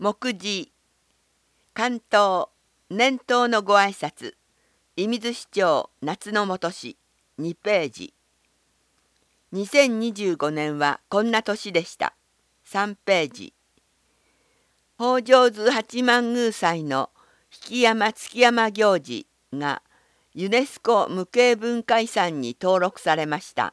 目次、関東、年頭のご挨拶、射水市長夏の元市、2ページ。2025年はこんな年でした。3ページ。北条図八幡宮祭の引山築山行事がユネスコ無形文化遺産に登録されました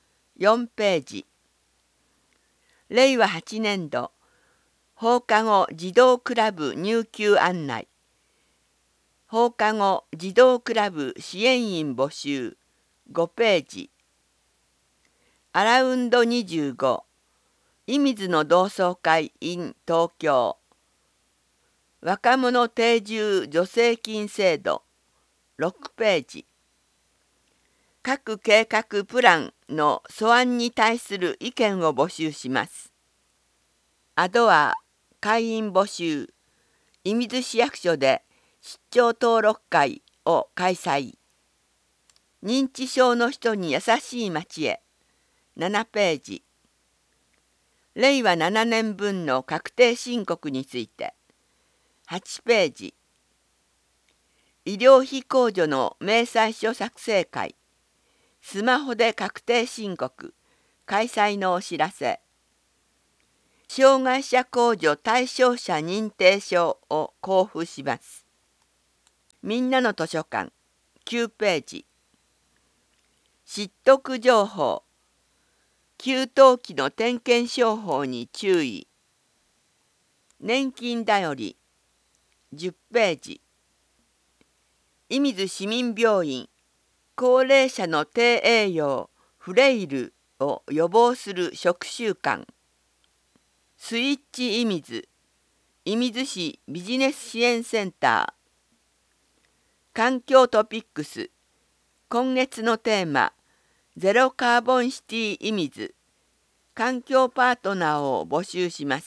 。4ページ。令和8年度放課後児童クラブ入給案内。放課後児童クラブ支援員募集。5ページ。アラウンド25。射水の同窓会 in 東京。若者定住助成金制度。6ページ。各計画プランの素案に対する意見を募集します。アドア会員募集。射水市役所で出張登録会を開催。認知症の人に優しい街へ。7ページ。令和7年分の確定申告について。8ページ。医療費控除の明細書作成会。スマホで確定申告。開催のお知らせ。障害者控除対象者認定証を交付します。みんなの図書館。9ページ。知得情報。給湯器の点検商法に注意。年金だより。10ページ。射水市民病院。高齢者の低栄養、フレイルを予防する食習慣。スイッチ射水。射水市ビジネス支援センター。環境トピックス。今月のテーマ、ゼロカーボンシティ射水。環境パートナーを募集します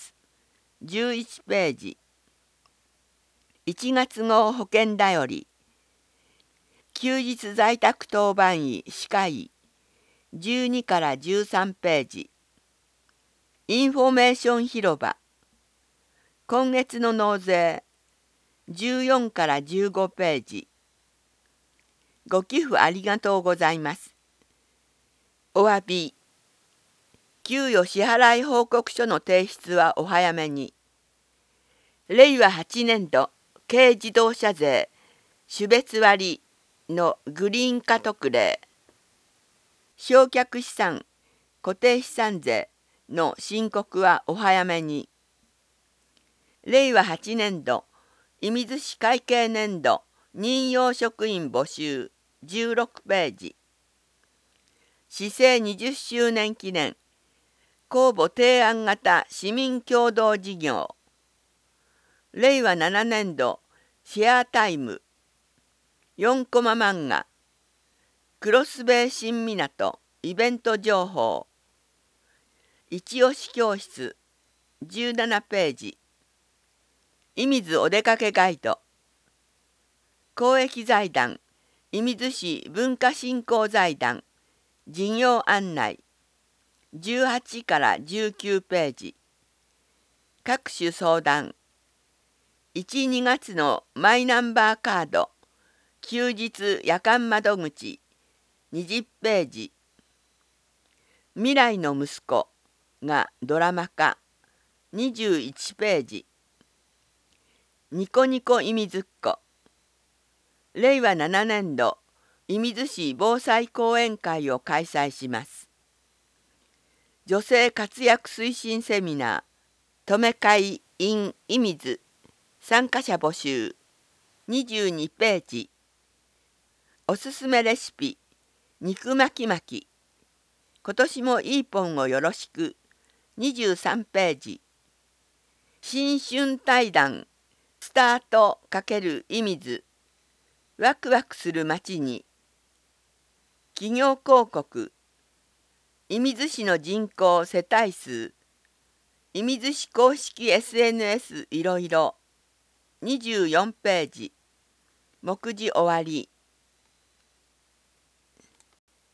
。11ページ。1月号保険だより。休日在宅当番医歯科医。12から13ページ。インフォメーション広場。今月の納税。14から15ページ。ご寄付ありがとうございます。お詫び。給与支払い報告書の提出はお早めに。令和8年度軽自動車税種別割のグリーン化特例。償却資産固定資産税の申告はお早めに。令和8年度射水市会計年度任用職員募集16ページ。市政20周年記念公募提案型市民共同事業。令和7年度シェアタイム。4コマ漫画。クロスベイ新港イベント情報。一押し教室17ページ。射水お出かけガイド。公益財団射水市文化振興財団事業案内18から19ページ。各種相談。1、2月のマイナンバーカード休日夜間窓口20ページ。未来の息子がドラマ化21ページ。ニコニコ射水っ子。令和7年度射水市防災講演会を開催します。女性活躍推進セミナー止め会 in 射水参加者募集22ページ。おすすめレシピ肉巻き巻き。今年もいいポンをよろしく23ページ。新春対談スタート×射水ワクワクする街に。企業広告射水市の人口世帯数射水市公式 SNS いろいろ24ページ。目次終わり。